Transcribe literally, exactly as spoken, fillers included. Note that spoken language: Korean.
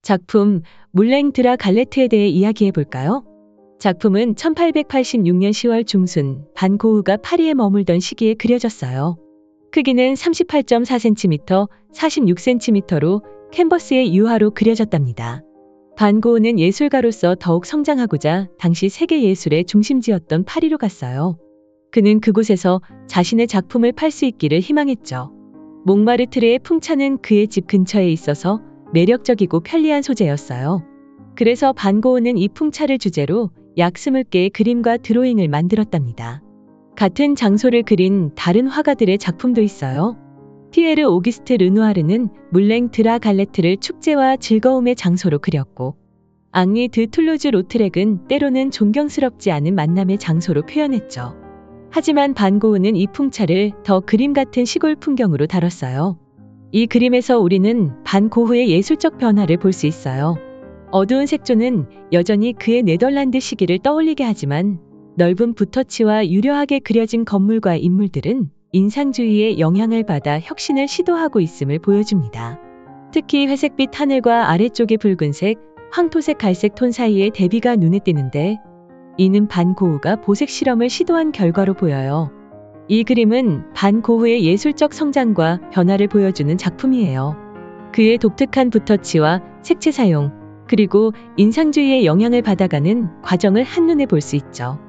작품 물랭 드라 갈레트에 대해 이야기해 볼까요? 작품은 천팔백팔십육 년 시월 중순 반 고흐가 파리에 머물던 시기에 그려졌어요. 크기는 삼십팔 점 사 센티미터, 사십육 센티미터로 캔버스의 유화로 그려졌답니다. 반 고흐는 예술가로서 더욱 성장하고자 당시 세계 예술의 중심지였던 파리로 갔어요. 그는 그곳에서 자신의 작품을 팔 수 있기를 희망했죠. 몽마르트르의 풍차는 그의 집 근처에 있어서 매력적이고 편리한 소재였어요. 그래서 반 고흐는 이 풍차를 주제로 약 스물 개의 그림과 드로잉을 만들었답니다. 같은 장소를 그린 다른 화가들의 작품도 있어요. 피에르 오기스트 르누아르는 물랭 드라 갈레트를 축제와 즐거움의 장소로 그렸고, 앙리 드 툴루즈 로트렉은 때로는 존경스럽지 않은 만남의 장소로 표현했죠. 하지만 반 고흐는 이 풍차를 더 그림 같은 시골 풍경으로 다뤘어요. 이 그림에서 우리는 반 고흐의 예술적 변화를 볼 수 있어요. 어두운 색조는 여전히 그의 네덜란드 시기를 떠올리게 하지만 넓은 붓터치와 유려하게 그려진 건물과 인물들은 인상주의의 영향을 받아 혁신을 시도하고 있음을 보여줍니다. 특히 회색빛 하늘과 아래쪽의 붉은색, 황토색 갈색 톤 사이의 대비가 눈에 띄는데, 이는 반 고흐가 보색 실험을 시도한 결과로 보여요. 이 그림은 반 고흐의 예술적 성장과 변화를 보여주는 작품이에요. 그의 독특한 붓터치와 색채 사용, 그리고 인상주의의 영향을 받아가는 과정을 한눈에 볼 수 있죠.